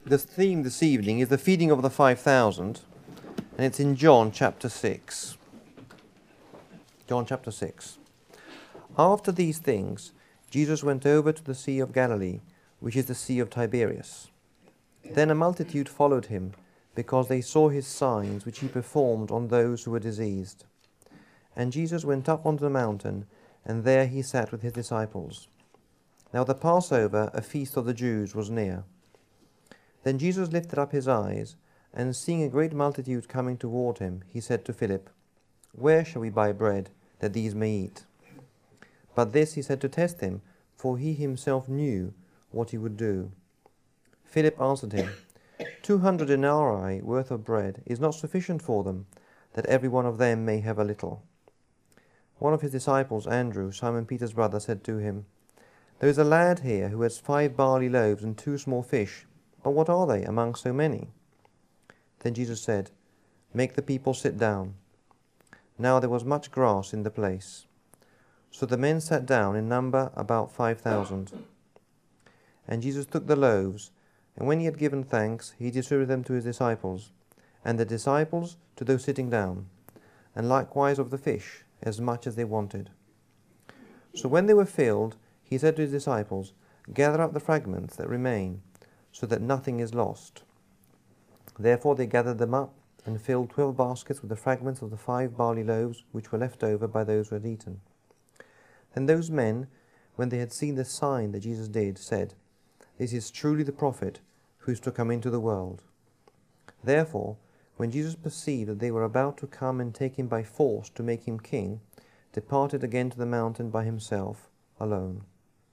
The theme this evening is the feeding of the 5,000, and it's in John chapter 6. John chapter 6. After these things, Jesus went over to the Sea of Galilee, which is the Sea of Tiberias. Then a multitude followed him, because they saw his signs which he performed on those who were diseased. And Jesus went up onto the mountain, and there he sat with his disciples. Now the Passover, a feast of the Jews, was near. Then Jesus lifted up his eyes, and seeing a great multitude coming toward him, he said to Philip, "Where shall we buy bread, that these may eat?" But this he said to test him, for he himself knew what he would do. Philip answered him, 200 denarii worth of bread is not sufficient for them, that every one of them may have a little. One of his disciples, Andrew, Simon Peter's brother, said to him, "There is a lad here who has 5 barley loaves and 2 small fish, but what are they among so many?" Then Jesus said, "Make the people sit down." Now there was much grass in the place. So the men sat down in number about 5,000. And Jesus took the loaves, and when he had given thanks, he distributed them to his disciples, and the disciples to those sitting down, and likewise of the fish, as much as they wanted. So when they were filled, he said to his disciples, "Gather up the fragments that remain, so that nothing is lost." Therefore they gathered them up, and filled 12 baskets with the fragments of the 5 barley loaves which were left over by those who had eaten. Then those men, when they had seen the sign that Jesus did, said, "This is truly the prophet who is to come into the world." Therefore, when Jesus perceived that they were about to come and take him by force to make him king, departed again to the mountain by himself, alone.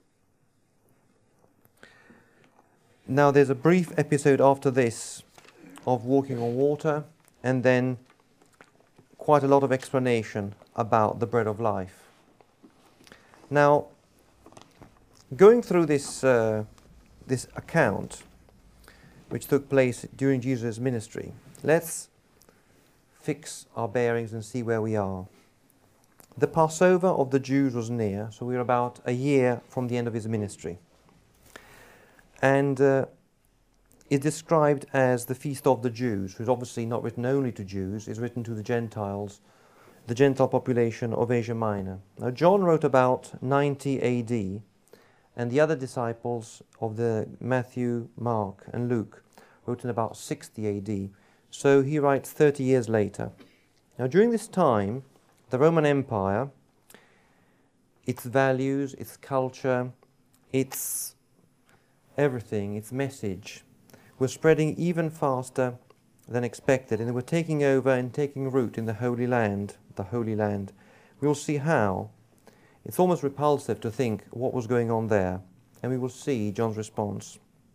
Now there's a brief episode after this of walking on water, and then quite a lot of explanation about the bread of life. Now, going through this account, which took place during Jesus' ministry, let's fix our bearings and see where we are. The Passover of the Jews was near, so we're about a year from the end of his ministry. And is described as the Feast of the Jews, which is obviously not written only to Jews, is written to the Gentiles, the Gentile population of Asia Minor. Now John wrote about 90 AD, and the other disciples of the Matthew, Mark and Luke wrote in about 60 AD, so he writes 30 years later. Now during this time, the Roman Empire, its values, its culture, its everything, its message, were spreading even faster than expected, and they were taking over and taking root in the Holy Land. The Holy Land. We'll see how. It's almost repulsive to think what was going on there, and we will see John's response.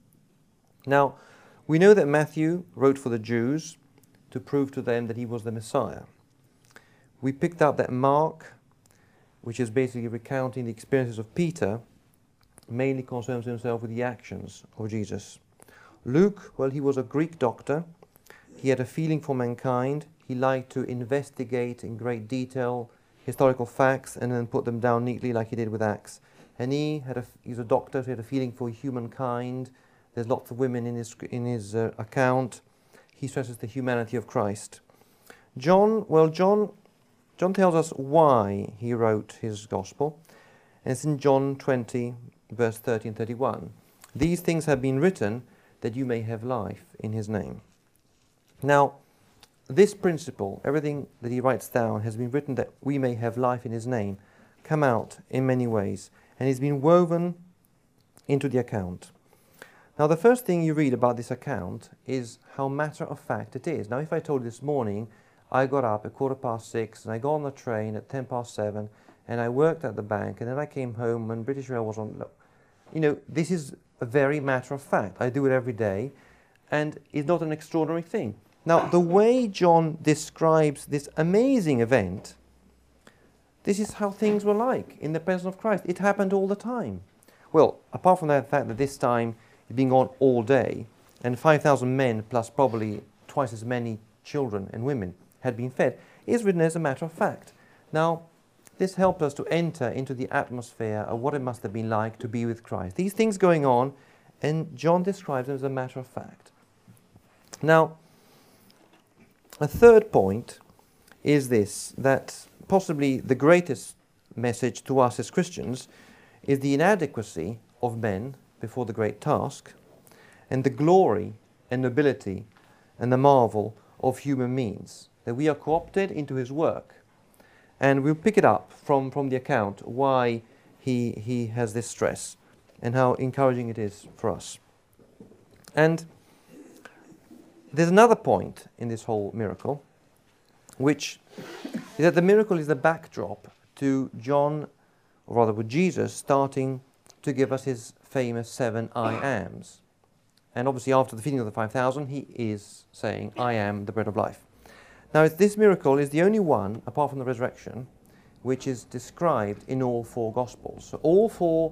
Now, we know that Matthew wrote for the Jews to prove to them that he was the Messiah. We picked up that Mark, which is basically recounting the experiences of Peter, mainly concerns himself with the actions of Jesus. Luke, well, he was a Greek doctor. He had a feeling for mankind. He liked to investigate in great detail historical facts and then put them down neatly like he did with Acts. And he's a doctor, so he had a feeling for humankind. There's lots of women in his account. He stresses the humanity of Christ. John tells us why he wrote his gospel. And it's in John 20, verse 30 and 31. "These things have been written that you may have life in his name." Now, this principle, everything that he writes down, has been written that we may have life in his name, come out in many ways, and it's been woven into the account. Now, the first thing you read about this account is how matter-of-fact it is. Now, if I told you this morning, I got up at 6:15, and I got on the train at 7:10, and I worked at the bank, and then I came home when British Rail was on... this is a very matter-of-fact. I do it every day, and it's not an extraordinary thing. Now, the way John describes this amazing event, this is how things were like in the presence of Christ. It happened all the time. Well, apart from the fact that this time it's been on all day, and 5,000 men plus probably twice as many children and women had been fed, is written as a matter of fact. Now, this helped us to enter into the atmosphere of what it must have been like to be with Christ. These things going on, and John describes them as a matter of fact. Now, a third point is this, that possibly the greatest message to us as Christians is the inadequacy of men before the great task, and the glory and nobility and the marvel of human means, that we are co-opted into his work. And we'll pick it up from the account why he has this stress and how encouraging it is for us. And there's another point in this whole miracle, which is that the miracle is the backdrop to John, or rather with Jesus, starting to give us his famous 7 I ams. And obviously after the feeding of the 5,000, he is saying, I am the bread of life. Now this miracle is the only one, apart from the resurrection, which is described in all 4 Gospels. So all 4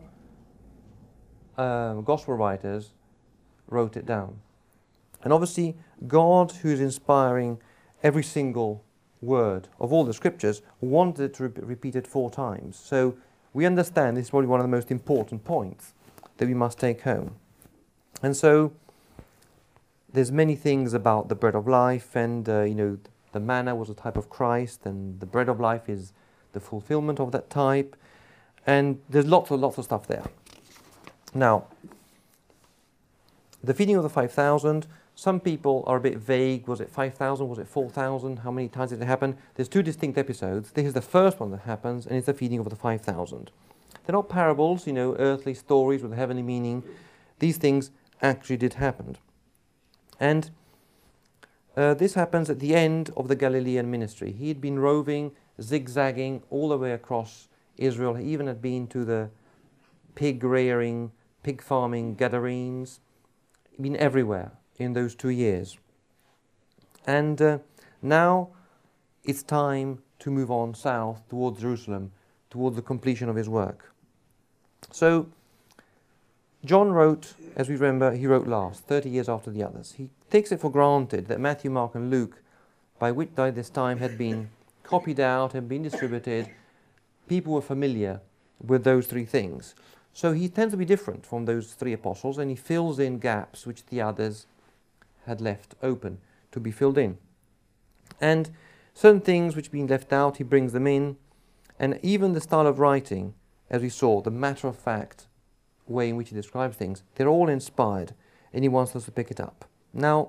Gospel writers wrote it down. And obviously God, who is inspiring every single word of all the scriptures, wanted it to be repeated 4 times. So we understand this is probably one of the most important points that we must take home. And so there's many things about the bread of life, and the manna was a type of Christ, and the bread of life is the fulfillment of that type, and there's lots of stuff there. Now, the feeding of the 5,000, some people are a bit vague. Was it 5,000? Was it 4,000? How many times did it happen? There's 2 distinct episodes. This is the first one that happens, and it's the feeding of the 5,000. They're not parables, earthly stories with a heavenly meaning. These things actually did happen. And this happens at the end of the Galilean ministry. He had been roving, zigzagging all the way across Israel. He even had been to the pig-rearing, pig-farming Gadarenes. He'd been everywhere in those 2 years. And now it's time to move on south towards Jerusalem, towards the completion of his work. So John wrote, as we remember, he wrote last, 30 years after the others. He takes it for granted that Matthew, Mark and Luke, by this time had been copied out and been distributed. People were familiar with those 3 things. So he tends to be different from those 3 apostles, and he fills in gaps which the others had left open to be filled in. And certain things which have been left out, he brings them in. And even the style of writing, as we saw, the matter-of-fact way in which he describes things, they're all inspired, and he wants us to pick it up. Now,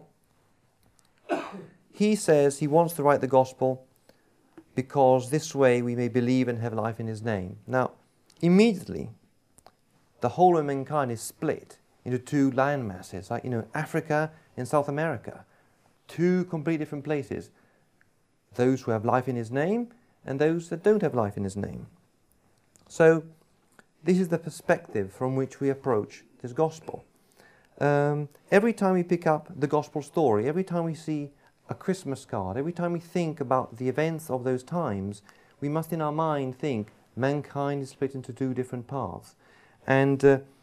he says he wants to write the gospel because this way we may believe and have life in his name. Now, immediately, the whole of mankind is split into 2 land masses, like, Africa and South America. 2 completely different places. Those who have life in his name and those that don't have life in his name. So, this is the perspective from which we approach this gospel. Every time we pick up the gospel story, every time we see a Christmas card, every time we think about the events of those times, we must in our mind think mankind is split into 2 different paths. And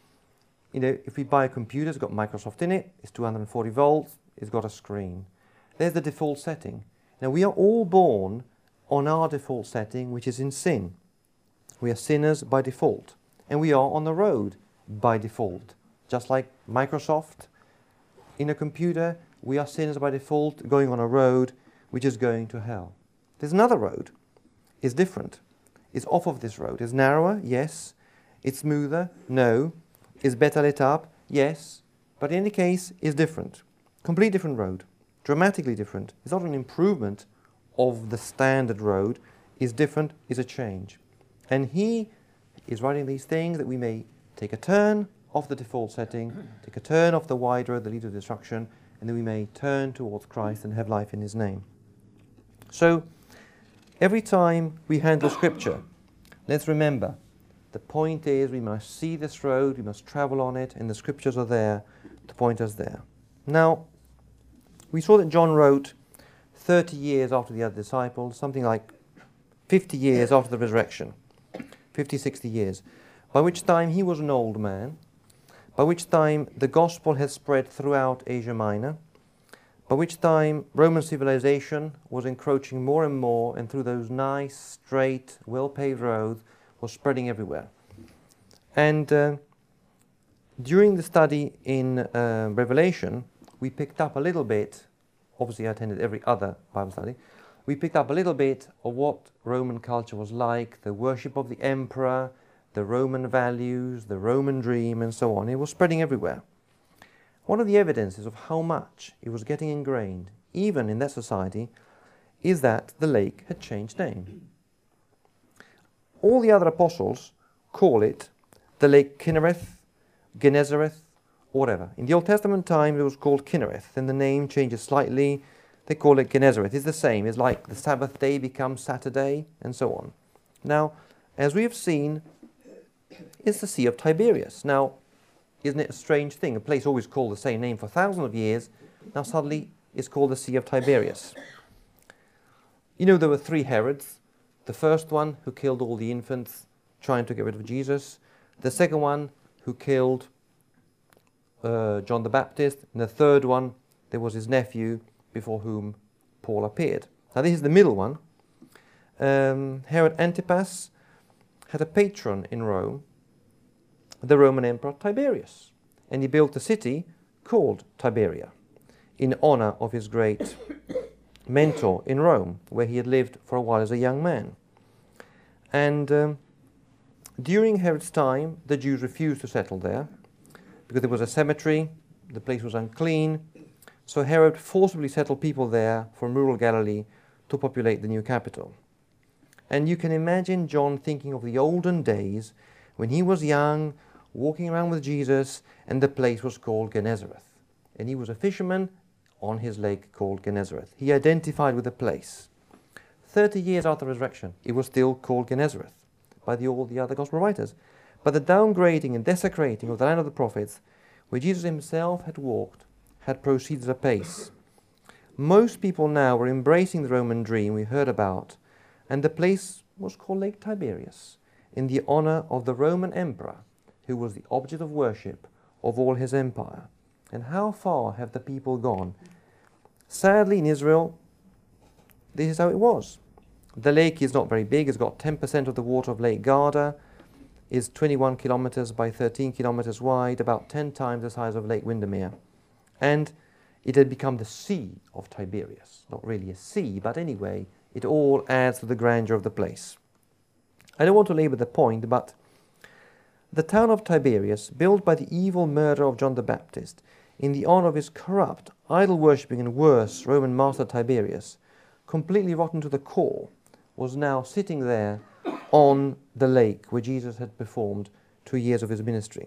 if we buy a computer, it's got Microsoft in it, it's 240 volts, it's got a screen. There's the default setting. Now we are all born on our default setting, which is in sin. We are sinners by default. And we are on the road by default. Just like Microsoft, in a computer, we are sinners by default going on a road which is going to hell. There's another road. It's different. It's off of this road. It's narrower, yes. It's smoother, no. It's better lit up, yes. But in any case, it's different. Completely different road. Dramatically different. It's not an improvement of the standard road. It's different, it's a change. And he is writing these things that we may take a turn off the default setting, take a turn off the wide road that leads to destruction, and then we may turn towards Christ and have life in his name. So, every time we handle Scripture, let's remember, the point is we must see this road, we must travel on it, and the Scriptures are there to point us there. Now, we saw that John wrote 30 years after the other disciples, something like 50 years after the resurrection, 50, 60 years, by which time he was an old man, by which time the gospel had spread throughout Asia Minor, by which time Roman civilization was encroaching more and more, and through those nice, straight, well-paved roads was spreading everywhere. And During the study in Revelation, we picked up a little bit, obviously I attended every other Bible study, we picked up a little bit of what Roman culture was like, the worship of the emperor, the Roman values, the Roman dream, and so on. It was spreading everywhere. One of the evidences of how much it was getting ingrained, even in that society, is that the lake had changed name. All the other apostles call it the Lake Kinnereth, Gennesareth, or whatever. In the Old Testament time it was called Kinnereth, then the name changes slightly, they call it Gennesareth. It's the same, it's like the Sabbath day becomes Saturday, and so on. Now, as we have seen, it's the Sea of Tiberias. Now, isn't it a strange thing? A place always called the same name for thousands of years, now suddenly it's called the Sea of Tiberias. You know, there were 3 Herods. The first one who killed all the infants trying to get rid of Jesus. The second one who killed John the Baptist. And the third one, there was his nephew before whom Paul appeared. Now this is the middle one. Herod Antipas had a patron in Rome, the Roman Emperor Tiberius. And he built a city called Tiberia in honor of his great mentor in Rome, where he had lived for a while as a young man. And during Herod's time, the Jews refused to settle there because there was a cemetery, the place was unclean, so Herod forcibly settled people there from rural Galilee to populate the new capital. And you can imagine John thinking of the olden days when he was young, walking around with Jesus, and the place was called Gennesareth. And he was a fisherman on his lake called Gennesareth. He identified with the place. 30 years after the resurrection, it was still called Gennesareth by all the other gospel writers. But the downgrading and desecrating of the land of the prophets, where Jesus himself had walked, had proceeded apace. Most people now were embracing the Roman dream we heard about, and the place was called Lake Tiberias, in the honor of the Roman emperor, who was the object of worship of all his empire. And how far have the people gone? Sadly, in Israel, this is how it was. The lake is not very big. It's got 10% of the water of Lake Garda, is 21 kilometers by 13 kilometers wide, about 10 times the size of Lake Windermere. And it had become the Sea of Tiberias. Not really a sea, but anyway, it all adds to the grandeur of the place. I don't want to labor the point, but the town of Tiberias, built by the evil murder of John the Baptist, in the honor of his corrupt, idol-worshipping and worse Roman master Tiberius, completely rotten to the core, was now sitting there on the lake where Jesus had performed 2 years of his ministry.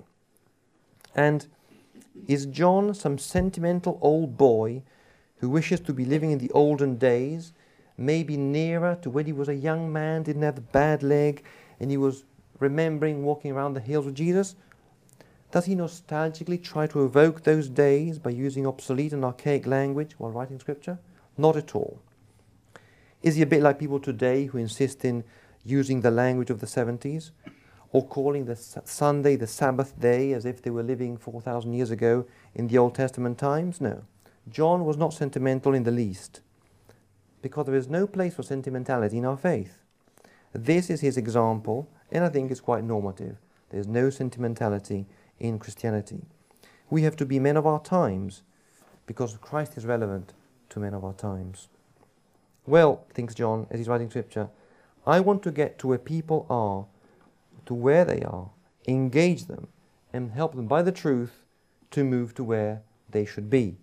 And is John some sentimental old boy who wishes to be living in the olden days, maybe nearer to when he was a young man, didn't have a bad leg, and he was remembering walking around the hills with Jesus? Does he nostalgically try to evoke those days by using obsolete and archaic language while writing scripture? Not at all. Is he a bit like people today who insist in using the language of the 70s, or calling the Sunday the Sabbath day as if they were living 4,000 years ago in the Old Testament times? No. John was not sentimental in the least, because there is no place for sentimentality in our faith. This is his example, and I think it's quite normative. There's no sentimentality in Christianity. We have to be men of our times, because Christ is relevant to men of our times. Well, thinks John as he's writing scripture, I want to get to where people are, to where they are, engage them, and help them by the truth to move to where they should be.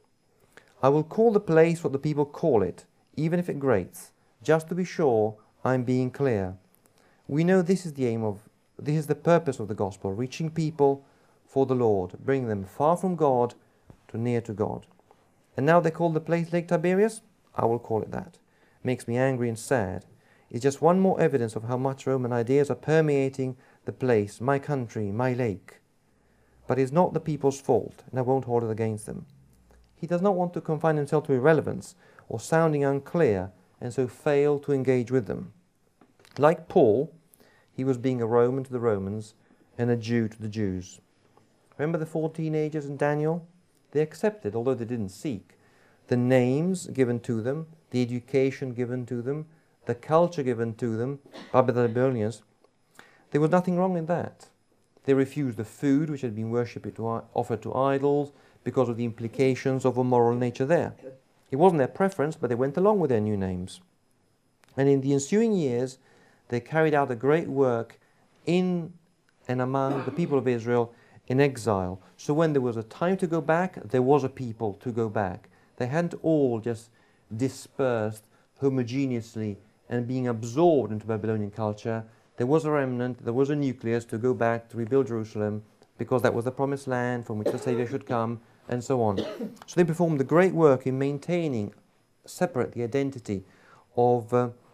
I will call the place what the people call it, even if it grates, just to be sure I'm being clear. We know this is the purpose of the gospel, reaching people for the Lord, bringing them far from God to near to God. And now they call the place Lake Tiberias? I will call it that. Makes me angry and sad. It's just one more evidence of how much Roman ideas are permeating the place, my country, my lake. But it's not the people's fault, and I won't hold it against them. He does not want to confine himself to irrelevance or sounding unclear, and so fail to engage with them. Like Paul, he was being a Roman to the Romans and a Jew to the Jews. Remember the 4 teenagers in Daniel? They accepted, although they didn't seek, the names given to them, the education given to them, the culture given to them by the Babylonians. There was nothing wrong in that. They refused the food which had been offered to idols because of the implications of a moral nature there. It wasn't their preference, but they went along with their new names. And in the ensuing years, they carried out a great work in and among the people of Israel in exile. So when there was a time to go back, there was a people to go back. They hadn't all just dispersed homogeneously and being absorbed into Babylonian culture. There was a remnant, there was a nucleus to go back to rebuild Jerusalem, because that was the promised land from which the Saviour should come, and so on. So they performed a great work in maintaining separate the identity of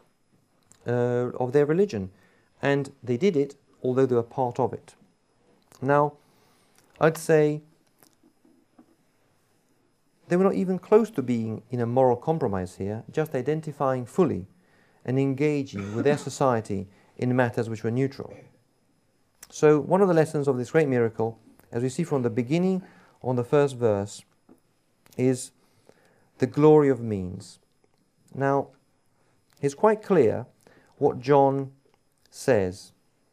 their religion. And they did it, although they were part of it. Now, I'd say they were not even close to being in a moral compromise here, just identifying fully and engaging with their society in matters which were neutral. So one of the lessons of this great miracle, as we see from the beginning on the first verse, is the glory of means. Now, it's quite clear what John says.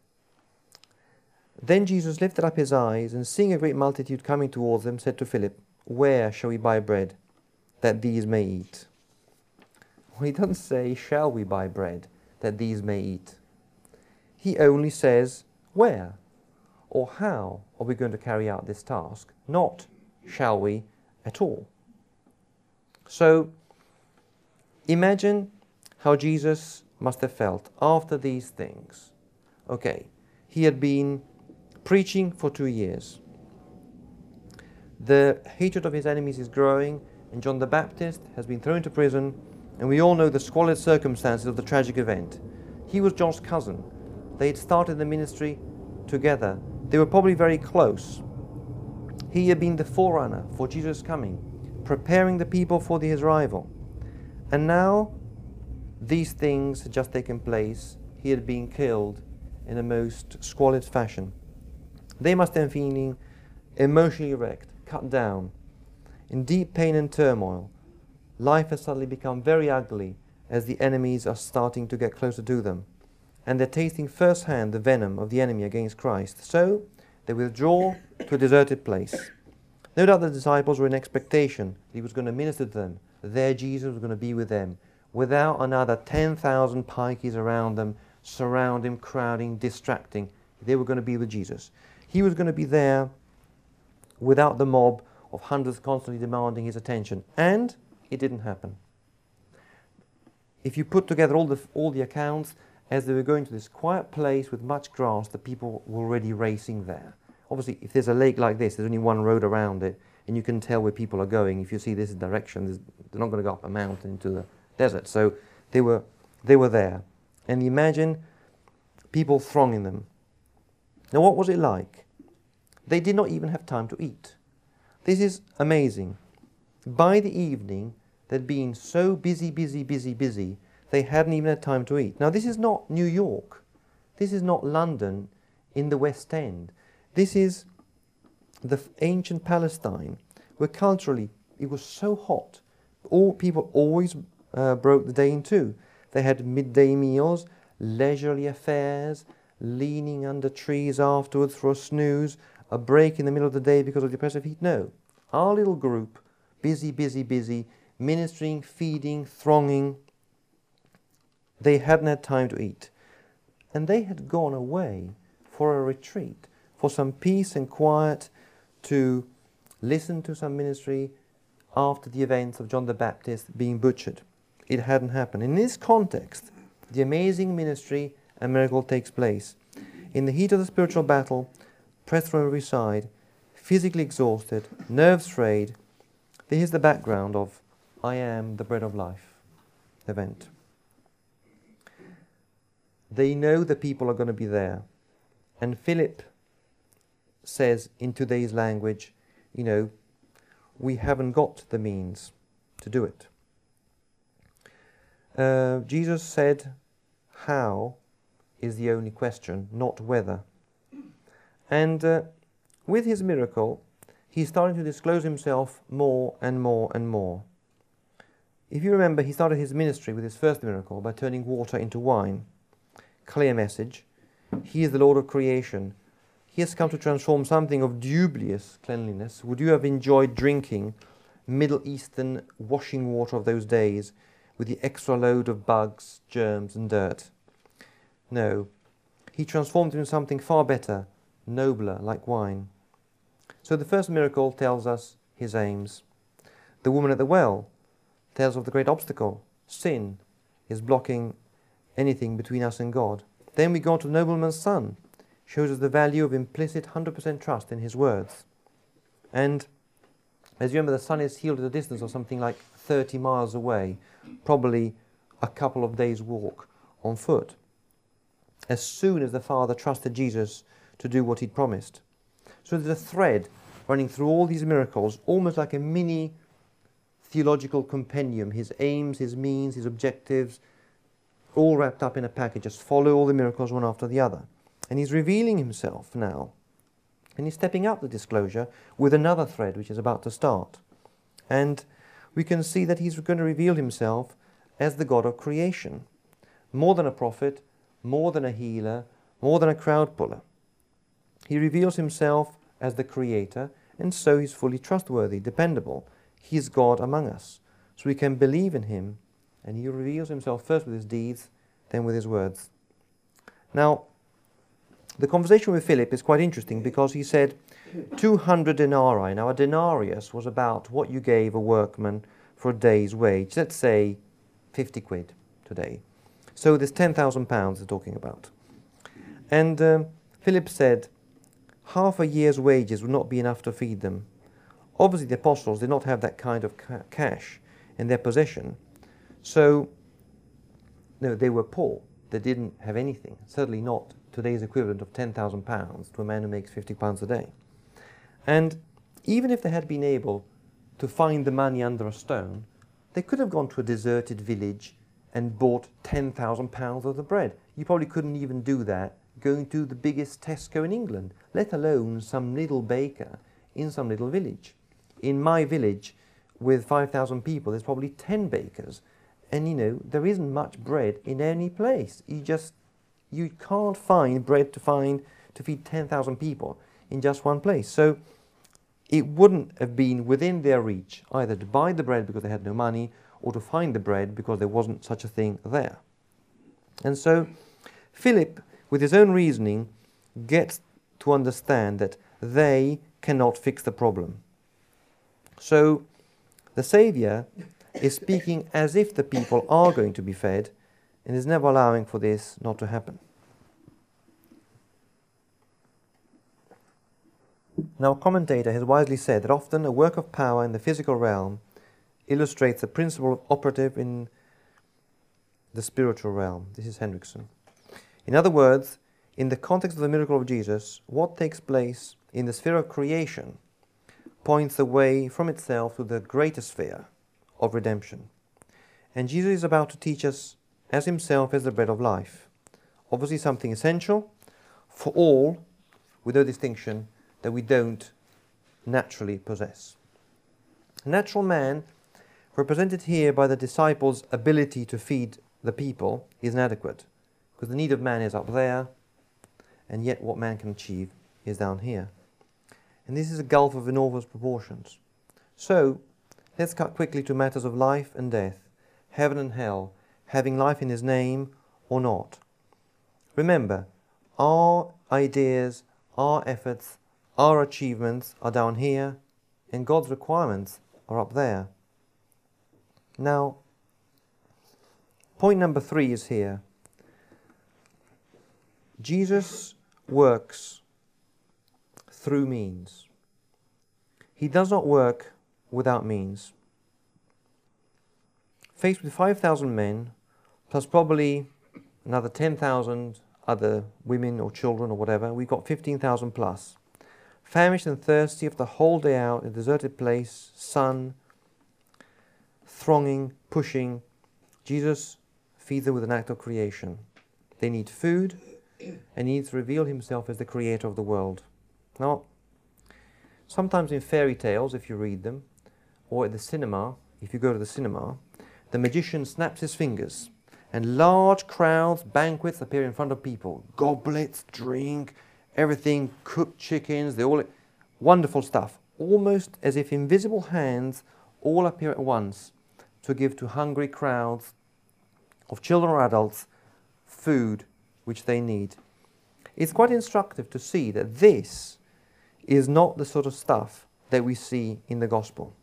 Then Jesus lifted up his eyes, and seeing a great multitude coming towards them, said to Philip, "Where shall we buy bread, that these may eat?" Well, he doesn't say, "Shall we buy bread, that these may eat?" He only says, "Where?" or "How are we going to carry out this task?" Not "shall we" at all. So, imagine how Jesus must have felt after these things. Okay, he had been preaching for 2 years. The hatred of his enemies is growing, and John the Baptist has been thrown into prison, and we all know the squalid circumstances of the tragic event. He was John's cousin. They had started the ministry together. They were probably very close. He had been the forerunner for Jesus' coming, preparing the people for his arrival. And now, these things had just taken place. He had been killed in a most squalid fashion. They must have been feeling emotionally wrecked, cut down, in deep pain and turmoil. Life has suddenly become very ugly as the enemies are starting to get closer to them, and they're tasting firsthand the venom of the enemy against Christ. So they withdraw to a deserted place. No doubt the disciples were in expectation that he was going to minister to them. Their Jesus was going to be with them, without another 10,000 pikeys around them, surround him, crowding, distracting. They were going to be with Jesus. He was going to be there without the mob of hundreds constantly demanding his attention. And it didn't happen. If you put together all the accounts, as they were going to this quiet place with much grass, the people were already racing there. Obviously, if there's a lake like this, there's only one road around it, and you can tell where people are going. If you see this direction, they're not going to go up a mountain into the desert. So they were there. And imagine people thronging them. Now, what was it like? They did not even have time to eat. This is amazing. By the evening, they'd been so busy, they hadn't even had time to eat. Now, this is not New York. This is not London in the West End. This is the ancient Palestine, where culturally it was so hot. All people always broke the day in two. They had midday meals, leisurely affairs, leaning under trees afterwards for a snooze, a break in the middle of the day because of the oppressive heat. No. Our little group, busy, ministering, feeding, thronging, they hadn't had time to eat. And they had gone away for a retreat, for some peace and quiet, to listen to some ministry after the events of John the Baptist being butchered. It hadn't happened. In this context, the amazing ministry and miracle takes place. In the heat of the spiritual battle, pressed from every side, physically exhausted, nerves frayed, this is the background of "I am the bread of life" event. They know the people are going to be there. And Philip says in today's language, we haven't got the means to do it. Jesus said, how is the only question, not whether. And with his miracle, he's starting to disclose himself more and more and more. If you remember, he started his ministry with his first miracle by turning water into wine. Clear message. He is the Lord of creation. he has come to transform something of dubious cleanliness. Would you have enjoyed drinking Middle Eastern washing water of those days with the extra load of bugs, germs and dirt? No, he transformed it into something far better, nobler, like wine. So the first miracle tells us his aims. The woman at the well tells of the great obstacle. Sin is blocking anything between us and God. Then we go on to the nobleman's son. Shows us the value of implicit 100% trust in his words. And as you remember, the son is healed at a distance of something like 30 miles away, probably a couple of days' walk on foot, as soon as the father trusted Jesus to do what he'd promised. So there's a thread running through all these miracles, almost like a mini theological compendium, his aims, his means, his objectives, all wrapped up in a package. Just follow all the miracles one after the other. And he's revealing himself now. And he's stepping up the disclosure with another thread which is about to start. And we can see that he's going to reveal himself as the God of creation. More than a prophet, more than a healer, more than a crowd puller. He reveals himself as the creator, and so he's fully trustworthy, dependable. He's God among us. So we can believe in him, and he reveals himself first with his deeds, then with his words. Now, the conversation with Philip is quite interesting because he said 200 denarii. Now, a denarius was about what you gave a workman for a day's wage. Let's say 50 quid today. So there's 10,000 pounds they're talking about. And Philip said half a year's wages would not be enough to feed them. Obviously, the apostles did not have that kind of cash in their possession. So, no, they were poor. They didn't have anything. Certainly not today's equivalent of 10,000 pounds to a man who makes 50 pounds a day. And even if they had been able to find the money under a stone, they could have gone to a deserted village and bought 10,000 pounds worth of bread. You probably couldn't even do that going to the biggest Tesco in England, let alone some little baker in some little village. In my village, with 5,000 people, there's probably 10 bakers. And you know, there isn't much bread in any place. You can't find bread to feed 10,000 people in just one place. So it wouldn't have been within their reach either to buy the bread because they had no money or to find the bread because there wasn't such a thing there. And so Philip, with his own reasoning, gets to understand that they cannot fix the problem. So the Saviour is speaking as if the people are going to be fed and is never allowing for this not to happen. Now, a commentator has wisely said that often a work of power in the physical realm illustrates the principle operative in the spiritual realm. This is Hendrickson. In other words, in the context of the miracle of Jesus, what takes place in the sphere of creation points the way from itself to the greater sphere of redemption. And Jesus is about to teach us as himself as the bread of life. Obviously something essential for all, with no distinction, that we don't naturally possess. Natural man, represented here by the disciples' ability to feed the people, is inadequate, because the need of man is up there, and yet what man can achieve is down here. And this is a gulf of enormous proportions. So, let's cut quickly to matters of life and death, heaven and hell, having life in his name or not. Remember, our ideas, our efforts, our achievements are down here, and God's requirements are up there. Now, point number 3 is here. Jesus works through means. He does not work without means. Faced with 5,000 men, plus probably another 10,000 other women or children or whatever, we've got 15,000 plus. Famished and thirsty after the whole day out in a deserted place, sun, thronging, pushing, Jesus feeds them with an act of creation. They need food, and he needs to reveal himself as the creator of the world. Now, sometimes in fairy tales, if you read them, or at the cinema, if you go to the cinema, the magician snaps his fingers, and large crowds, banquets appear in front of people. Goblets, drink, everything, cooked chickens, they all wonderful stuff. Almost as if invisible hands all appear at once to give to hungry crowds of children or adults food which they need. It's quite instructive to see that this is not the sort of stuff that we see in the gospel.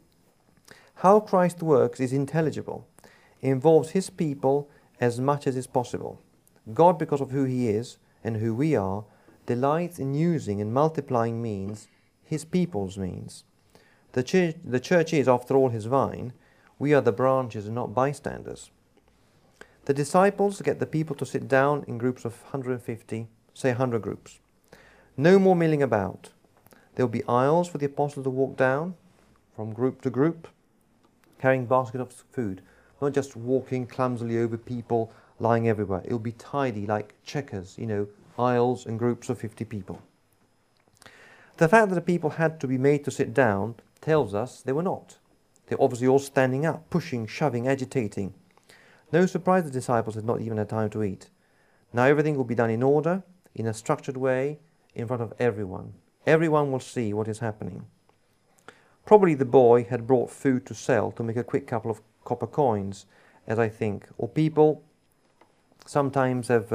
How Christ works is intelligible. It involves his people as much as is possible. God, because of who he is and who we are, delights in using and multiplying means, his people's means. The church is, after all, his vine. We are the branches and not bystanders. The disciples get the people to sit down in groups of 150, say 100 groups. No more milling about. There will be aisles for the apostles to walk down from group to group, carrying baskets of food, not just walking clumsily over people lying everywhere. It will be tidy, like checkers, aisles and groups of 50 people. The fact that the people had to be made to sit down tells us they were not. They're obviously all standing up, pushing, shoving, agitating. No surprise the disciples had not even had time to eat. Now everything will be done in order, in a structured way, in front of everyone. Everyone will see what is happening. Probably the boy had brought food to sell to make a quick couple of copper coins, as I think. Or people sometimes have,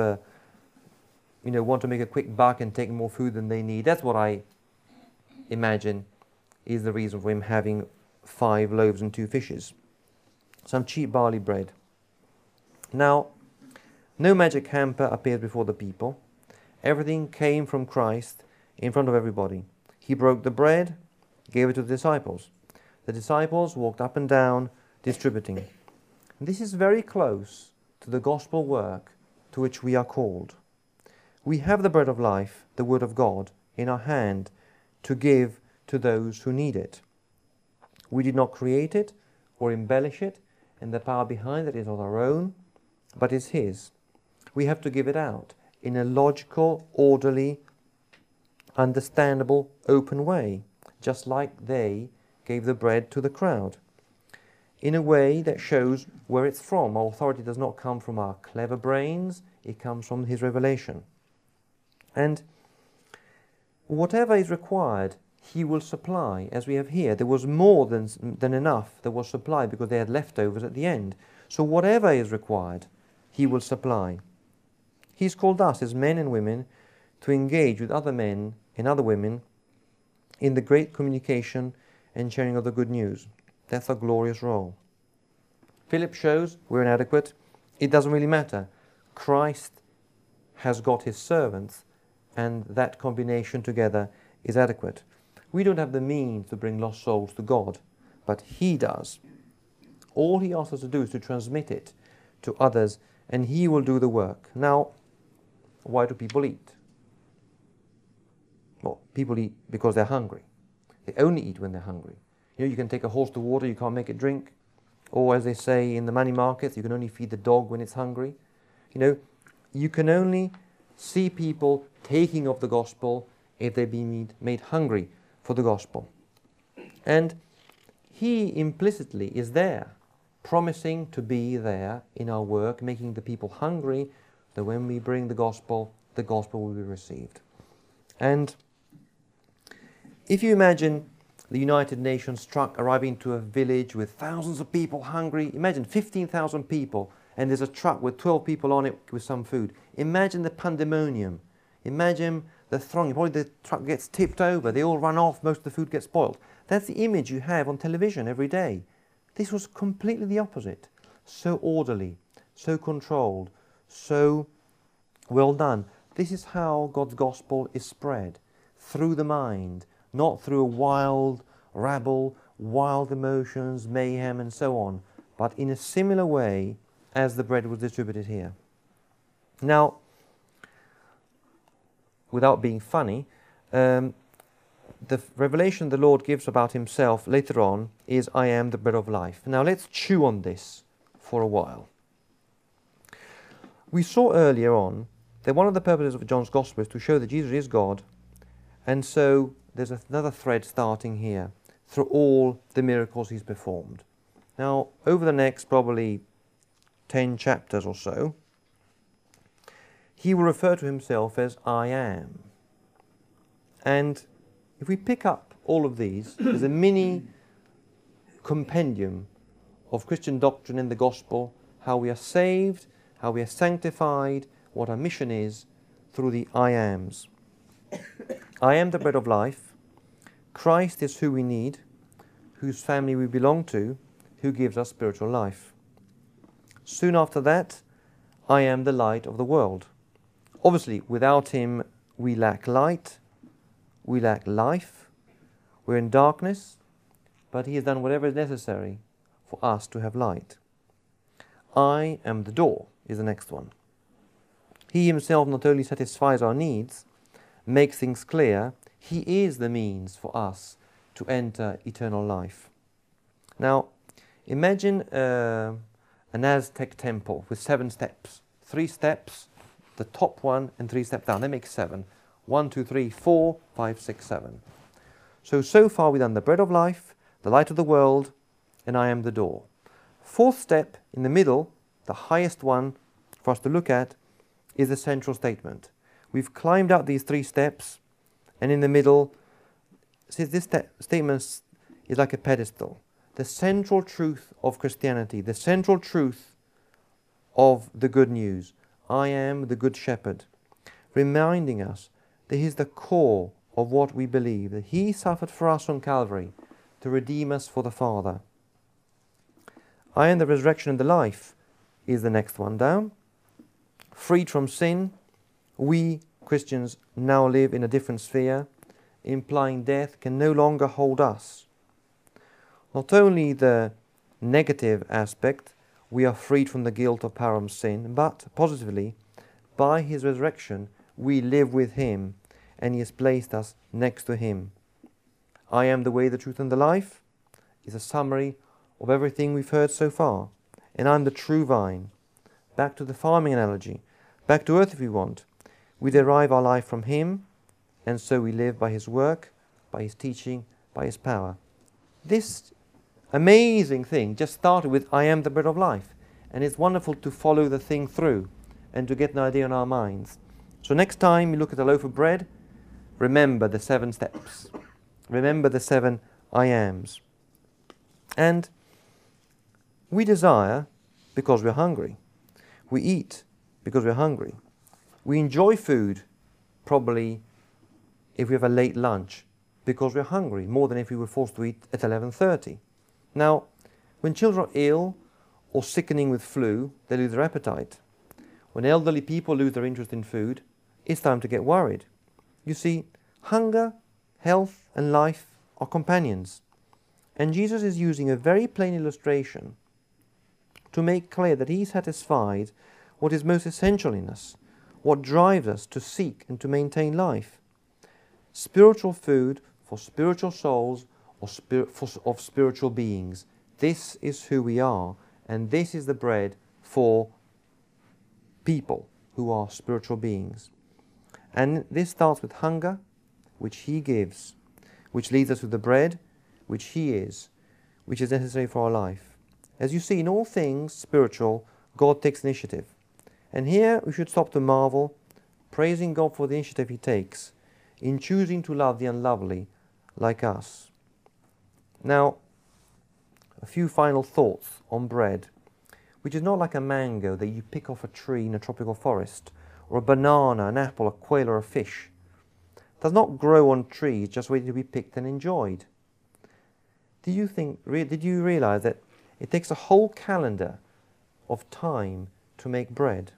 want to make a quick buck and take more food than they need. That's what I imagine is the reason for him having 5 loaves and 2 fishes. Some cheap barley bread. Now, no magic hamper appeared before the people. Everything came from Christ in front of everybody. He broke the bread, gave it to the disciples. The disciples walked up and down, distributing. This is very close to the gospel work to which we are called. We have the bread of life, the word of God, in our hand to give to those who need it. We did not create it or embellish it, and the power behind it is not our own, but is his. We have to give it out in a logical, orderly, understandable, open way, just like they gave the bread to the crowd, in a way that shows where it's from. Our authority does not come from our clever brains, it comes from his revelation. And whatever is required, he will supply, as we have here. There was more than enough that was supplied because they had leftovers at the end. So whatever is required, he will supply. He's called us as men and women to engage with other men and other women in the great communication and sharing of the good news. That's a glorious role. Philip shows we're inadequate. It doesn't really matter. Christ has got his servants, and that combination together is adequate. We don't have the means to bring lost souls to God, but he does. All he asks us to do is to transmit it to others, and he will do the work. Now, why do people eat? Well, people eat because they're hungry. They only eat when they're hungry. You can take a horse to water, you can't make it drink. Or as they say in the money markets, you can only feed the dog when it's hungry. You can only see people taking of the gospel if they've been made hungry for the gospel. And he implicitly is there, promising to be there in our work, making the people hungry, that when we bring the gospel will be received. And if you imagine the United Nations truck arriving to a village with thousands of people hungry, imagine 15,000 people, and there's a truck with 12 people on it with some food. Imagine the pandemonium. Imagine the throng. Probably the truck gets tipped over. They all run off. Most of the food gets spoiled. That's the image you have on television every day. This was completely the opposite. So orderly, so controlled, so well done. This is how God's gospel is spread, through the mind, not through a wild rabble, wild emotions, mayhem, and so on, but in a similar way as the bread was distributed here. Now, without being funny, the revelation the Lord gives about himself later on is, I am the bread of life. Now let's chew on this for a while. We saw earlier on that one of the purposes of John's Gospel is to show that Jesus is God, and so there's another thread starting here through all the miracles he's performed. Now, over the next probably 10 chapters or so, he will refer to himself as I am. And if we pick up all of these, there's a mini compendium of Christian doctrine in the gospel, how we are saved, how we are sanctified, what our mission is through the I ams. I am the bread of life. Christ is who we need, whose family we belong to, who gives us spiritual life. Soon after that, I am the light of the world. Obviously, without him, we lack light, we lack life, we're in darkness, but he has done whatever is necessary for us to have light. I am the door is the next one. He himself not only satisfies our needs, makes things clear, he is the means for us to enter eternal life. Now, imagine an Aztec temple with 7 steps. 3 steps, the top one, and 3 steps down. That makes 7. 1, 2, 3, 4, 5, 6, 7. So far we've done the bread of life, the light of the world, and I am the door. 4th step in the middle, the highest one for us to look at, is the central statement. We've climbed up these 3 steps, and in the middle, since this statement is like a pedestal, the central truth of Christianity, the central truth of the good news. I am the good shepherd, reminding us that he is the core of what we believe, that he suffered for us on Calvary to redeem us for the Father. I am the resurrection and the life is the next one down. Freed from sin, we Christians now live in a different sphere, implying death can no longer hold us. Not only the negative aspect, we are freed from the guilt of power of sin, but positively, by his resurrection, we live with him, and he has placed us next to him. I am the way, the truth, and the life is a summary of everything we've heard so far. And I'm the true vine. Back to the farming analogy, back to earth if we want. We derive our life from him, and so we live by his work, by his teaching, by his power. This amazing thing just started with I am the bread of life, and it's wonderful to follow the thing through and to get an idea in our minds. So next time you look at a loaf of bread, remember the 7 steps. Remember the 7 I ams. And we desire because we're hungry. We eat because we're hungry. We enjoy food, probably if we have a late lunch, because we're hungry, more than if we were forced to eat at 11:30. Now, when children are ill or sickening with flu, they lose their appetite. When elderly people lose their interest in food, it's time to get worried. You see, hunger, health, and life are companions. And Jesus is using a very plain illustration to make clear that he satisfied what is most essential in us, what drives us to seek and to maintain life. Spiritual food for spiritual souls of spiritual beings. This is who we are, and this is the bread for people who are spiritual beings. And this starts with hunger, which he gives, which leads us to the bread, which he is, which is necessary for our life. As you see, in all things spiritual, God takes initiative. And here we should stop to marvel, praising God for the initiative he takes in choosing to love the unlovely like us. Now, a few final thoughts on bread, which is not like a mango that you pick off a tree in a tropical forest, or a banana, an apple, a quail, or a fish. It does not grow on trees just waiting to be picked and enjoyed. Did you realize that it takes a whole calendar of time to make bread?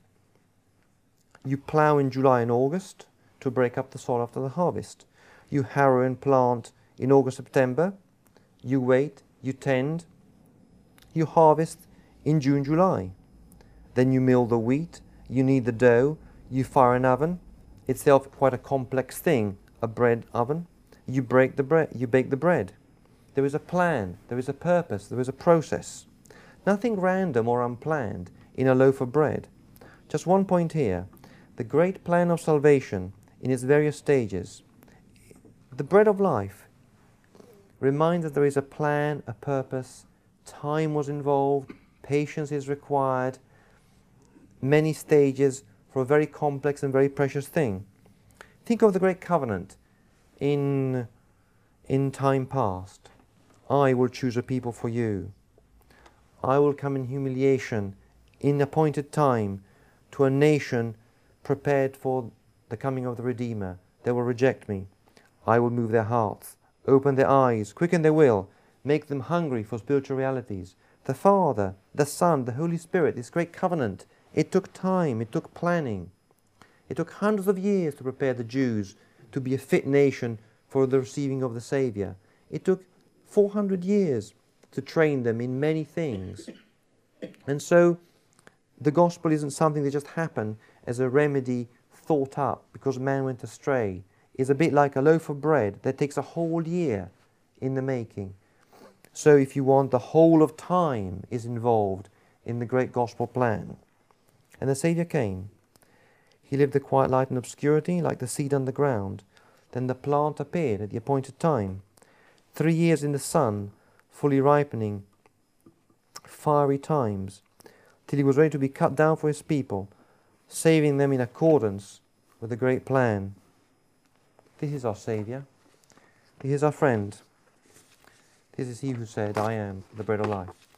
You plow in July and August to break up the soil after the harvest. You harrow and plant in August, September. You wait, you tend, you harvest in June, July. Then you mill the wheat, you knead the dough, you fire an oven, itself quite a complex thing, a bread oven. You bake the bread. There is a plan, there is a purpose, there is a process. Nothing random or unplanned in a loaf of bread. Just one point here. The great plan of salvation in its various stages. The bread of life reminds us there is a plan, a purpose, time was involved, patience is required, many stages for a very complex and very precious thing. Think of the Great Covenant. in time past. I will choose a people for you. I will come in humiliation in appointed time to a nation prepared for the coming of the Redeemer. They will reject me. I will move their hearts, open their eyes, quicken their will, make them hungry for spiritual realities. The Father, the Son, the Holy Spirit, this great covenant, it took time, it took planning. It took hundreds of years to prepare the Jews to be a fit nation for the receiving of the Saviour. It took 400 years to train them in many things. And so the gospel isn't something that just happened as a remedy thought up because man went astray. It's a bit like a loaf of bread that takes a whole year in the making. So if you want, the whole of time is involved in the great gospel plan. And the Saviour came. He lived a quiet life in obscurity like the seed underground. Then the plant appeared at the appointed time. 3 years in the sun, fully ripening, fiery times, till he was ready to be cut down for his people, saving them in accordance with the great plan. This is our Saviour. This is our friend. This is he who said, I am the bread of life.